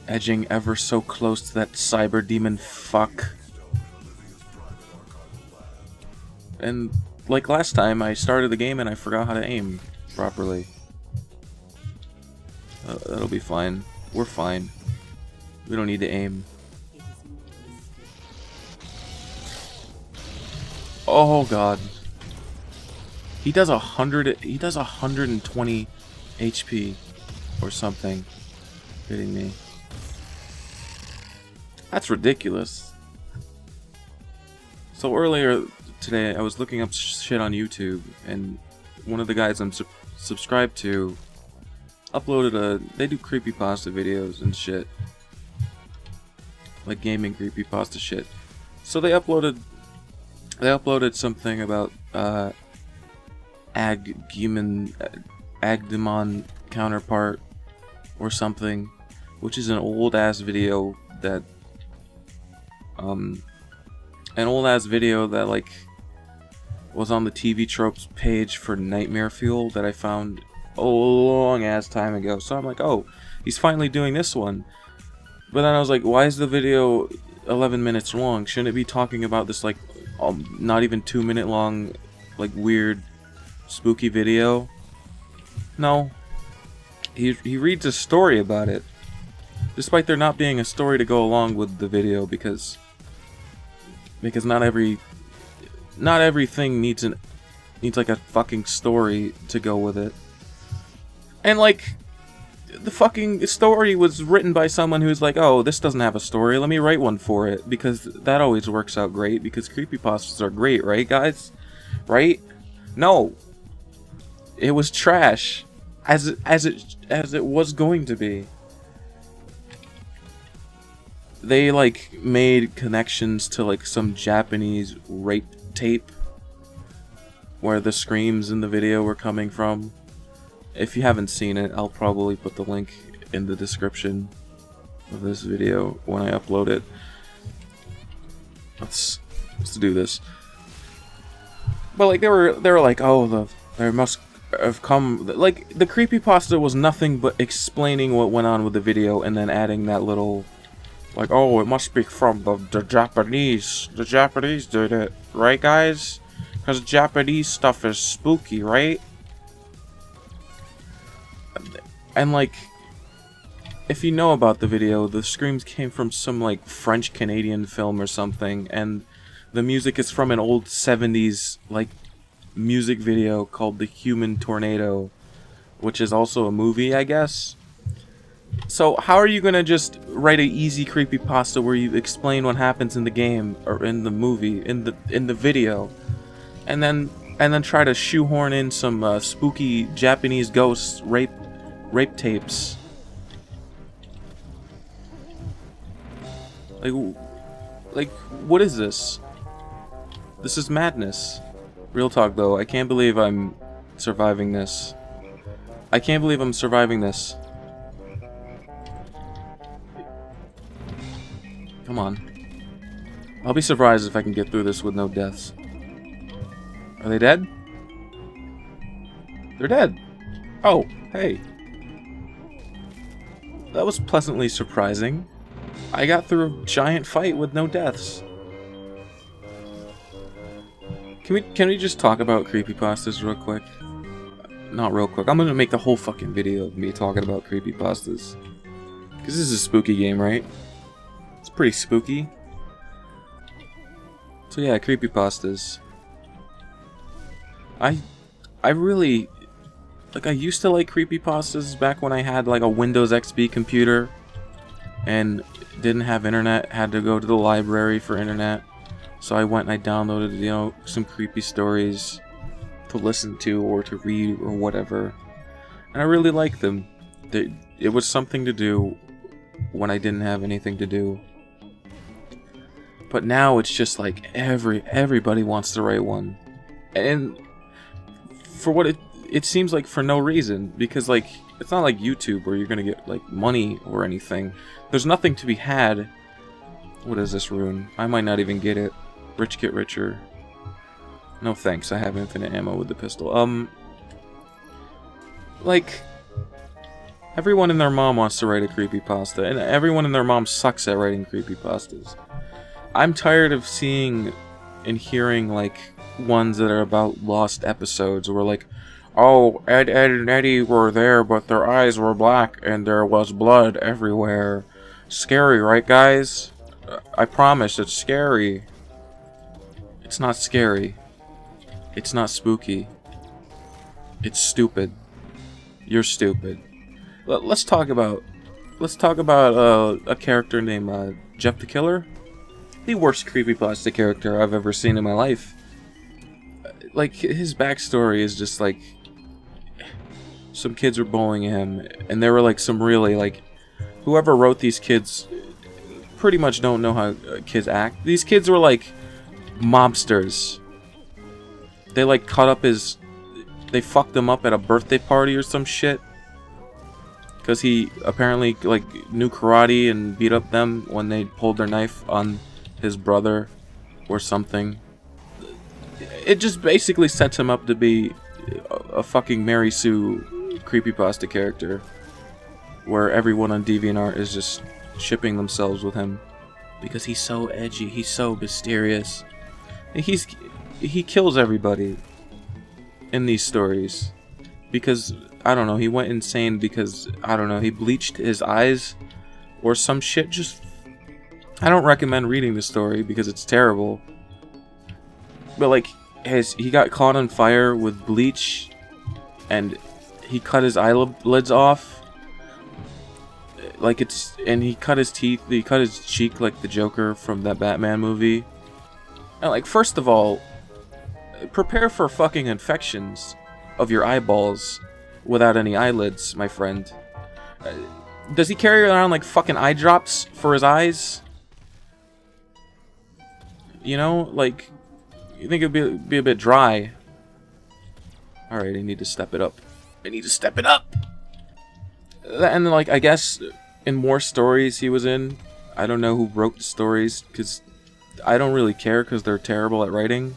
Edging ever so close to that cyber demon fuck. And like last time, I started the game and I forgot how to aim properly. That'll be fine. We're fine. We don't need to aim. Oh god. He does 120 HP or something. Kidding me. That's ridiculous. So earlier today I was looking up shit on YouTube and one of the guys I'm subscribed to uploaded they do creepypasta videos and shit. Like gaming creepypasta shit. So they uploaded something about Agdemon counterpart or something, which is an old ass video that like was on the TV tropes page for Nightmare Fuel that I found a long ass time ago. So I'm like, oh, he's finally doing this one. But then I was like, why is the video 11 minutes long? Shouldn't it be talking about this like not even 2 minute long like weird spooky video? No. He reads a story about it. Despite there not being a story to go along with the video because not everything needs like a fucking story to go with it. And like the fucking story was written by someone who's like, oh, this doesn't have a story, let me write one for it, because that always works out great, because creepypastas are great, right guys? Right? No. It was trash. As it was going to be. They like made connections to like some Japanese rape tape where the screams in the video were coming from. If you haven't seen it, I'll probably put the link in the description of this video when I upload it. Let's do this. But like they were like, oh, there must have come, like the creepypasta was nothing but explaining what went on with the video and then adding that little like, oh, it must be from the Japanese. The Japanese did it, right guys? Because Japanese stuff is spooky, right? And like, if you know about the video, the screams came from some like French-Canadian film or something, and the music is from an old 70s like music video called The Human Tornado, which is also a movie, I guess. So how are you gonna just write an easy creepypasta where you explain what happens in the game or in the movie, in the video, and then try to shoehorn in some spooky Japanese ghosts rape tapes? Like what is this? This is madness. Real talk though, I can't believe I'm surviving this. I can't believe I'm surviving this. Come on. I'll be surprised if I can get through this with no deaths. Are they dead? They're dead. Oh, hey. That was pleasantly surprising. I got through a giant fight with no deaths. Can we just talk about creepypastas real quick? Not real quick. I'm gonna make the whole fucking video of me talking about creepypastas. Because this is a spooky game, right? It's pretty spooky. So yeah, creepypastas. I really, like, I used to like creepypastas back when I had like a Windows XP computer and didn't have internet, had to go to the library for internet. So I went and I downloaded, you know, some creepy stories to listen to or to read or whatever. And I really liked them. It was something to do when I didn't have anything to do. But now it's just like everybody wants to write one. And for what it seems like for no reason, because like it's not like YouTube where you're gonna get like money or anything. There's nothing to be had. What is this rune? I might not even get it. Rich get richer. No thanks, I have infinite ammo with the pistol. Like Everyone and their mom wants to write a creepypasta, and everyone and their mom sucks at writing creepypastas. I'm tired of seeing and hearing, like, ones that are about lost episodes where, like, oh, Ed and Eddie were there, but their eyes were black and there was blood everywhere. Scary, right, guys? I promise, it's scary. It's not scary. It's not spooky. It's stupid. You're stupid. Let's talk about a character named Jeff the Killer. The worst creepypasta character I've ever seen in my life. Like, his backstory is just like some kids were bullying him, and there were like some really, like, whoever wrote these kids pretty much don't know how kids act. These kids were like mobsters. They like they fucked him up at a birthday party or some shit. Because he apparently, like, knew karate and beat up them when they pulled their knife on his brother or something. It just basically sets him up to be a fucking Mary Sue creepypasta character. Where everyone on DeviantArt is just shipping themselves with him. Because he's so edgy, he's so mysterious. He kills everybody in these stories. Because, I don't know, he went insane because, I don't know, he bleached his eyes or some shit. Just, I don't recommend reading the story because it's terrible. But, like, he got caught on fire with bleach and he cut his eyelids off. Like, and he cut his teeth, he cut his cheek like the Joker from that Batman movie. And, like, first of all, prepare for fucking infections of your eyeballs without any eyelids, my friend. Does he carry around like fucking eye drops for his eyes? You know, like, you think it'd be a bit dry. Alright, I need to step it up. I need to step it up! And then, like, I guess in more stories he was in, I don't know who wrote the stories, because I don't really care because they're terrible at writing.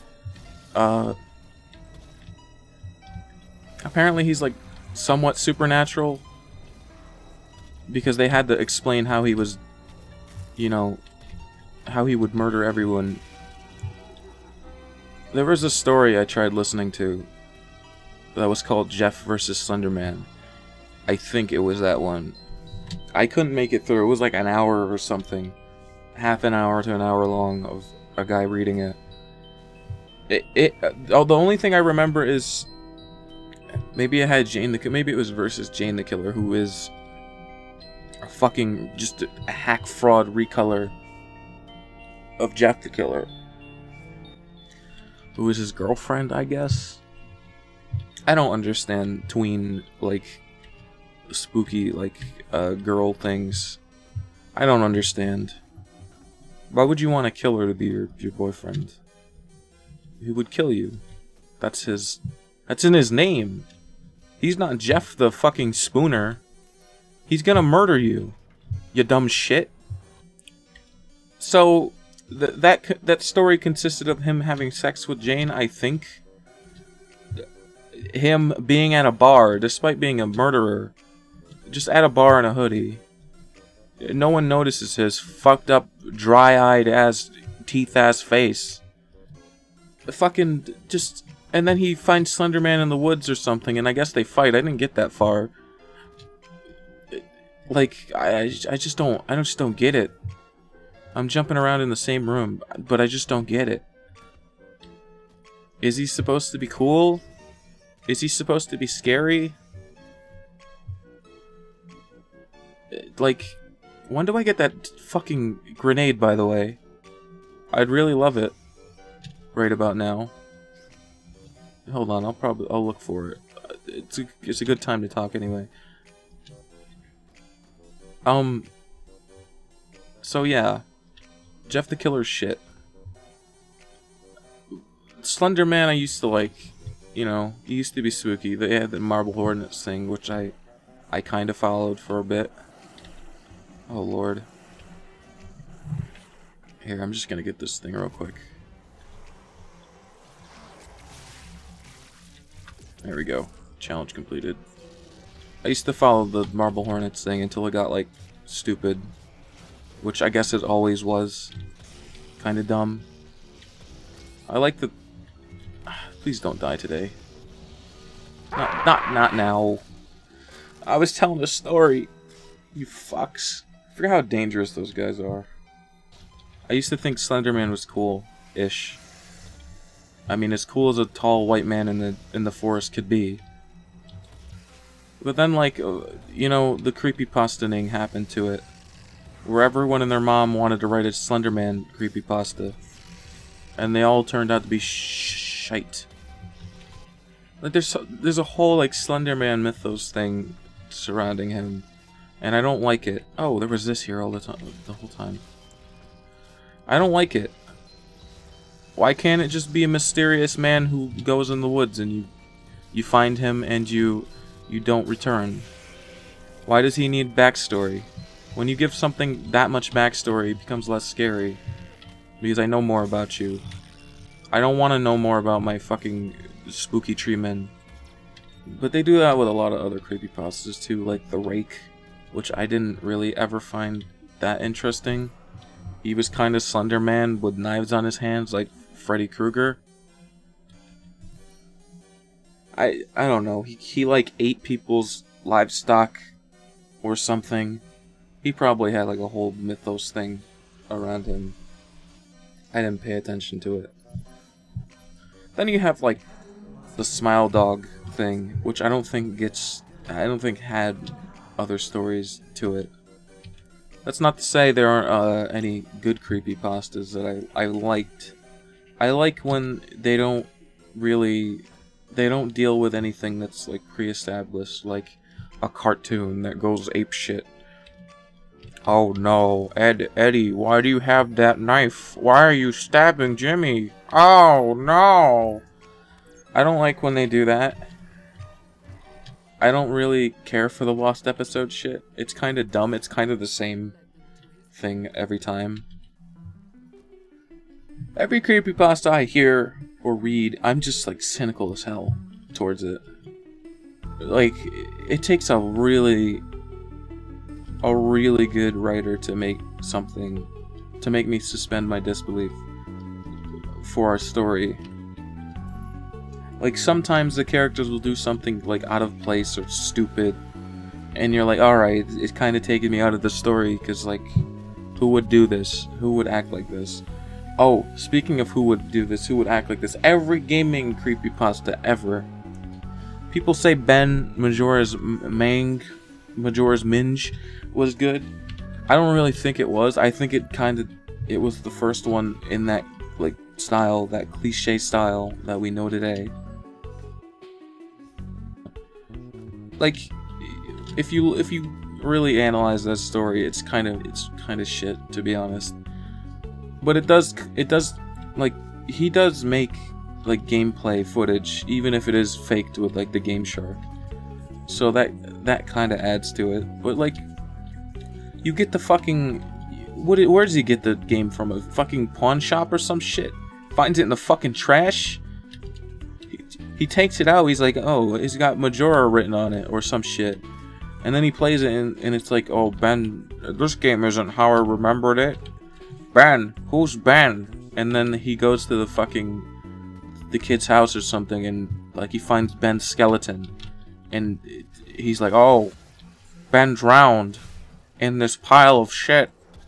Apparently he's like somewhat supernatural because they had to explain how he was, you know, how he would murder everyone. There was a story I tried listening to that was called Jeff vs. Slenderman. I think it was that one. I couldn't make it through. It was like an hour or something. Half an hour to an hour long of a guy reading it. The only thing I remember is maybe it had maybe it was versus Jane the Killer, who is a fucking just a hack fraud recolor of Jeff the Killer, who is his girlfriend, I guess. I don't understand tween, like, spooky, like, girl things. I don't understand. Why would you want a killer to be your boyfriend? He would kill you. That's in his name. He's not Jeff the fucking Spooner. He's gonna murder you, you dumb shit. So, that story consisted of him having sex with Jane, I think. Him being at a bar, despite being a murderer. Just at a bar in a hoodie. No one notices his fucked up, dry-eyed ass, teeth-ass face. Fucking just, and then he finds Slenderman in the woods or something, and I guess they fight. I didn't get that far. Like, I just don't get it. I'm jumping around in the same room, but I just don't get it. Is he supposed to be cool? Is he supposed to be scary? Like, when do I get that fucking grenade, by the way? I'd really love it. Right about now. Hold on, I'll look for it. It's a good time to talk anyway. So yeah, Jeff the Killer's shit. Slenderman I used to like, you know, he used to be spooky. They had the Marble Hornets thing, which I kind of followed for a bit. Oh lord. Here, I'm just gonna get this thing real quick. There we go. Challenge completed. I used to follow the Marble Hornets thing until it got, like, stupid. Which I guess it always was. Kinda dumb. I like the... Please don't die today. Not now. I was telling a story. You fucks. I forget how dangerous those guys are. I used to think Slender Man was cool-ish. I mean, as cool as a tall white man in the forest could be. But then, like, you know, the creepypastaing happened to it. Where everyone and their mom wanted to write a Slender Man creepypasta. And they all turned out to be shite. Like, there's a whole, like, Slender Man mythos thing surrounding him. And I don't like it. Oh, there was this here all the whole time. I don't like it. Why can't it just be a mysterious man who goes in the woods and you find him and you don't return? Why does he need backstory? When you give something that much backstory, it becomes less scary. Because I know more about you. I don't want to know more about my fucking spooky tree men. But they do that with a lot of other creepypastas too, like The Rake, which I didn't really ever find that interesting. He was kind of Slender Man with knives on his hands, like Freddy Krueger. I don't know. He like ate people's livestock or something. He probably had like a whole mythos thing around him. I didn't pay attention to it. Then you have like the Smile Dog thing, which I don't think had other stories to it. That's not to say there aren't any good creepypastas that I liked. I like when they don't deal with anything that's like pre-established, like a cartoon that goes apeshit. Oh no, Eddie, why do you have that knife? Why are you stabbing Jimmy? Oh no! I don't like when they do that. I don't really care for the lost episode shit. It's kind of dumb. It's kind of the same thing every time. Every creepypasta I hear or read, I'm just like cynical as hell towards it. Like, it takes a really good writer to make something, to make me suspend my disbelief for a story. Like, sometimes the characters will do something, like, out of place or stupid, and you're like, alright, it's kind of taking me out of the story, because, like, who would do this? Who would act like this? Oh, speaking of who would do this, who would act like this, every gaming creepypasta ever. People say Ben Majora's Minge was good. I don't really think it was. I think it was the first one in that, like, style, that cliche style that we know today. Like, if you really analyze that story, it's kind of shit, to be honest. But it does like, he does make like gameplay footage, even if it is faked with like the Game Shark. So that kind of adds to it. But like, you get the fucking where does he get the game from? A fucking pawn shop or some shit? Finds it in the fucking trash. He takes it out, he's like, oh, it's got Majora written on it, or some shit. And then he plays it, and it's like, oh, Ben, this game isn't how I remembered it. Ben, who's Ben? And then he goes to the kid's house or something, and, like, he finds Ben's skeleton. And he's like, oh, Ben drowned in this pile of shit.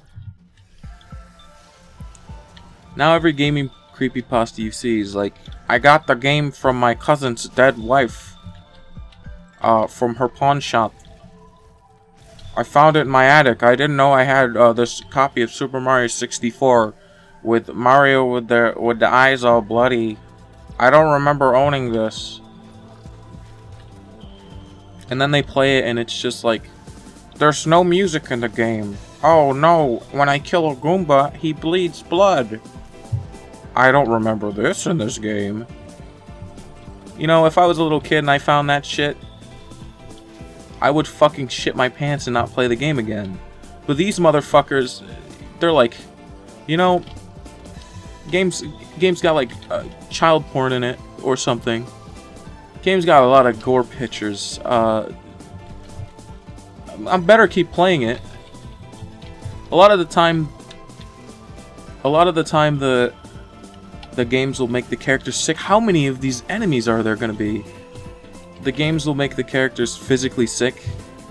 Now every gaming creepypasta you see is like, I got the game from my cousin's dead wife. From her pawn shop. I found it in my attic. I didn't know I had this copy of Super Mario 64 with Mario with the eyes all bloody. I don't remember owning this. And then they play it and it's just like, there's no music in the game. Oh no, when I kill a Goomba, he bleeds blood. I don't remember this in this game. You know, if I was a little kid and I found that shit, I would fucking shit my pants and not play the game again. But these motherfuckers, they're like, you know, games got like child porn in it or something. Game's got a lot of gore pictures. I'm better keep playing it. A lot of the time the games will make the characters sick. How many of these enemies are there gonna be? The games will make the characters physically sick,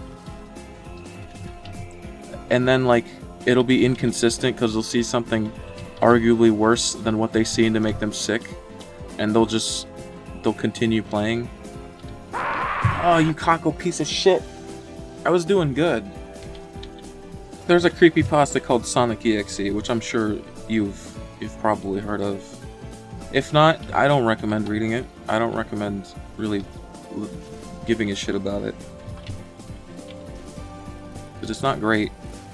and then like it'll be inconsistent because they'll see something arguably worse than what they see to make them sick, and they'll continue playing. Oh, you cockle piece of shit! I was doing good. There's a creepypasta called Sonic EXE, which I'm sure you've probably heard of. If not, I don't recommend reading it. I don't recommend really giving a shit about it, because it's not great.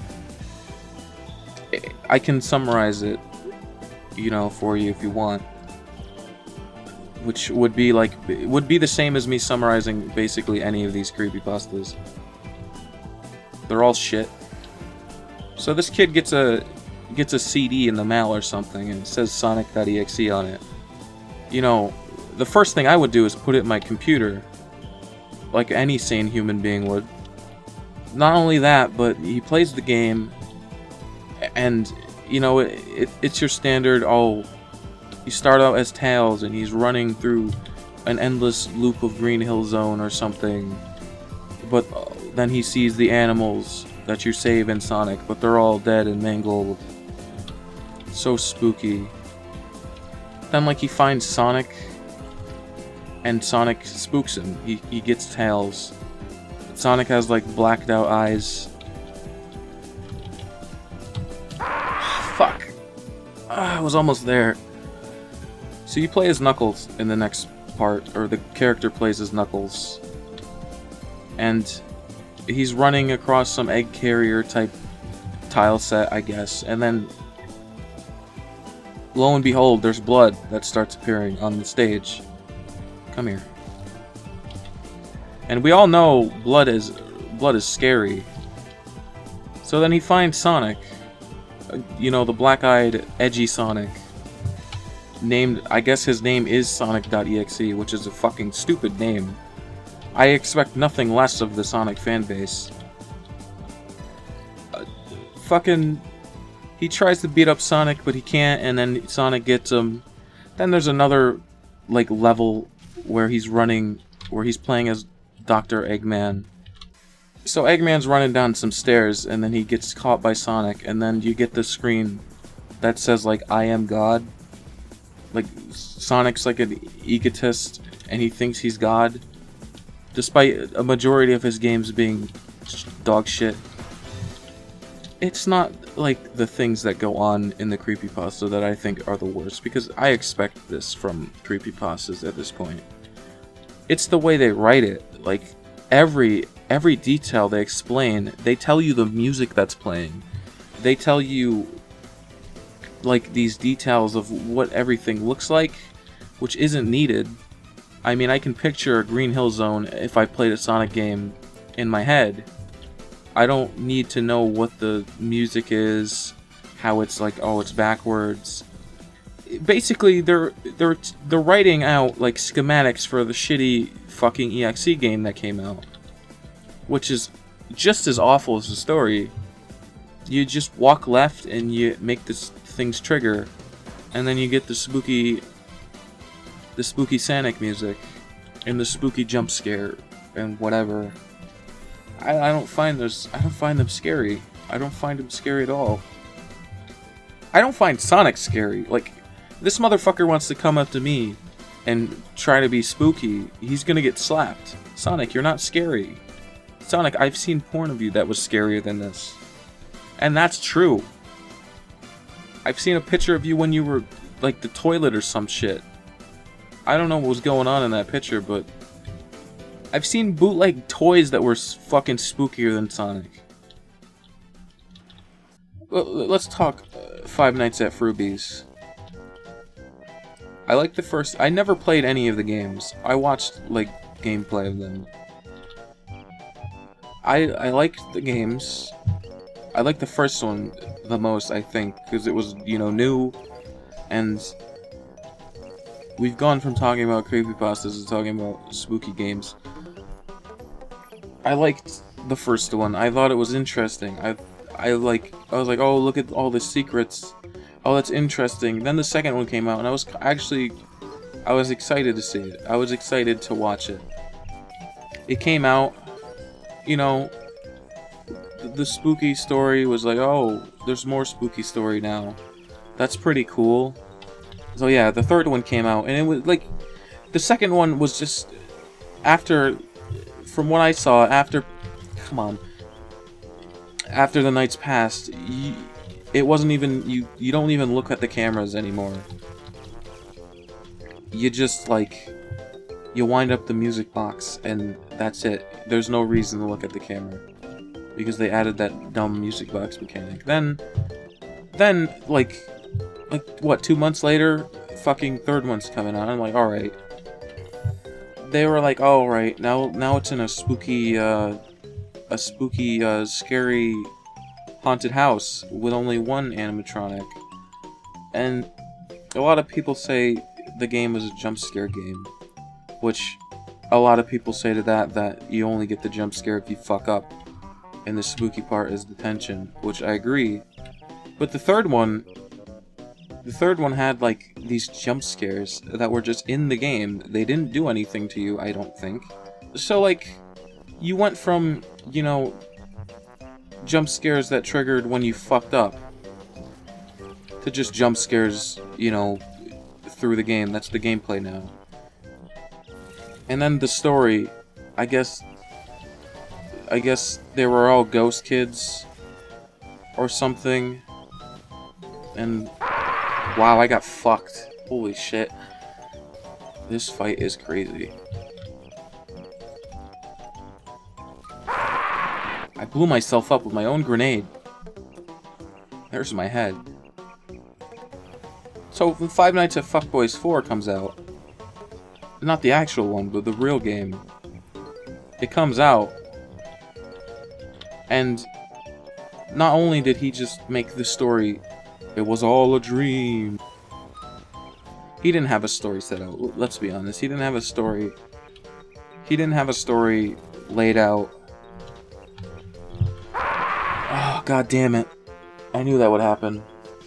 I can summarize it, you know, for you if you want, which would be like, would be the same as me summarizing basically any of these creepypastas. They're all shit. So this kid gets a CD in the mail or something, and it says Sonic.exe on it. You know, the first thing I would do is put it in my computer, like any sane human being would. Not only that, but he plays the game, and you know, it's your standard, oh, you start out as Tails and he's running through an endless loop of Green Hill Zone or something, but then he sees the animals that you save in Sonic, but they're all dead and mangled. So spooky. Then like he finds Sonic, and Sonic spooks him. He gets Tails. Sonic has like blacked out eyes. Fuck. I was almost there. So you play as Knuckles in the next part, or the character plays as Knuckles. And he's running across some egg carrier type tile set, I guess, and then lo and behold, there's blood that starts appearing on the stage. Come here. And we all know blood is scary. So then he finds Sonic, you know, the black-eyed, edgy Sonic. Named, I guess his name is Sonic.exe, which is a fucking stupid name. I expect nothing less of the Sonic fanbase. Fucking, he tries to beat up Sonic, but he can't, and then Sonic gets him. Then there's another, like, level where he's playing as Dr. Eggman. So Eggman's running down some stairs, and then he gets caught by Sonic, and then you get the screen that says, like, I am God. Like, Sonic's like an egotist, and he thinks he's God, despite a majority of his games being dog shit. It's not like the things that go on in the creepypasta that I think are the worst, because I expect this from creepypastas at this point. It's the way they write it. Like, every detail they explain, they tell you the music that's playing. They tell you, like, these details of what everything looks like, which isn't needed. I mean, I can picture a Green Hill Zone if I played a Sonic game in my head. I don't need to know what the music is, how it's like, oh, it's backwards. Basically, they're writing out like schematics for the shitty fucking EXE game that came out, which is just as awful as the story. You just walk left and you make this things trigger, and then you get the spooky Sonic music and the spooky jump scare and whatever. I don't find them scary. I don't find them scary at all. I don't find Sonic scary. Like, this motherfucker wants to come up to me and try to be spooky. He's gonna get slapped. Sonic, you're not scary. Sonic, I've seen porn of you that was scarier than this. And that's true. I've seen a picture of you when you were, like, the toilet or some shit. I don't know what was going on in that picture, but I've seen bootleg toys that were fucking spookier than Sonic. Well, let's talk Five Nights at Frubies. I like the first... I never played any of the games. I watched, like, gameplay of them. I liked the games. I liked the first one the most, I think, because it was, you know, new, and we've gone from talking about creepypastas to talking about spooky games. I liked the first one. I thought it was interesting. I was like, oh, look at all the secrets. Oh, that's interesting. Then the second one came out, and I was excited to see it. I was excited to watch it. It came out, you know, the spooky story was like, oh, there's more spooky story now. That's pretty cool. So yeah, the third one came out, and it was like, the second one was just, after, from what I saw, after, come on, after the nights passed, it wasn't even, you don't even look at the cameras anymore. You just, like, you wind up the music box, and that's it. There's no reason to look at the camera. Because they added that dumb music box mechanic. Then, like, what, 2 months later, fucking third one's coming out. I'm like, alright. They were like, alright, now it's in a spooky, scary, haunted house with only one animatronic. And a lot of people say the game is a jump scare game. Which, a lot of people say to that you only get the jump scare if you fuck up. And the spooky part is the tension, which I agree. But the third one had, like, these jump scares that were just in the game. They didn't do anything to you, I don't think. So, like, you went from, you know, jump scares that triggered when you fucked up to just jump scares, you know, through the game. That's the gameplay now. And then the story, I guess they were all ghost kids or something. And wow, I got fucked. Holy shit. This fight is crazy. I blew myself up with my own grenade. There's my head. So when Five Nights at Fuckboys 4 comes out, not the actual one, but the real game, it comes out, and not only did he just make the story, it was all a dream. He didn't have a story set out. Let's be honest. He didn't have a story. He didn't have a story laid out. Oh, god damn it. I knew that would happen.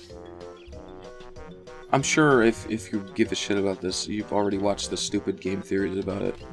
I'm sure if you give a shit about this, you've already watched the stupid game theories about it.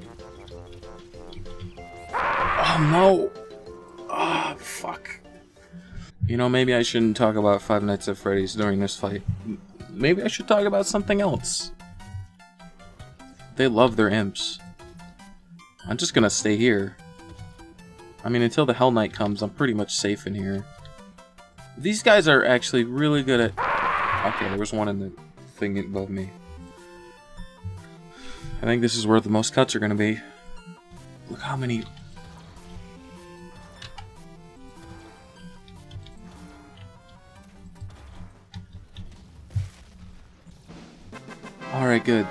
Oh no! Ah, fuck. You know, maybe I shouldn't talk about Five Nights at Freddy's during this fight. Maybe I should talk about something else. They love their imps. I'm just gonna stay here. I mean, until the Hell Knight comes, I'm pretty much safe in here. These guys are actually really good at... Okay, there was one in the thing above me. I think this is where the most cuts are gonna be. Look how many... Alright, good.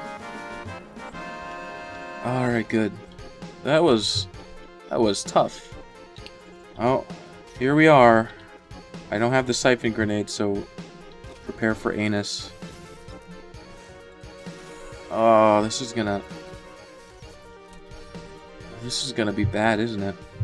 Alright, good. That was tough. Oh, here we are. I don't have the siphon grenade, so prepare for anus. Oh, this is gonna be bad, isn't it?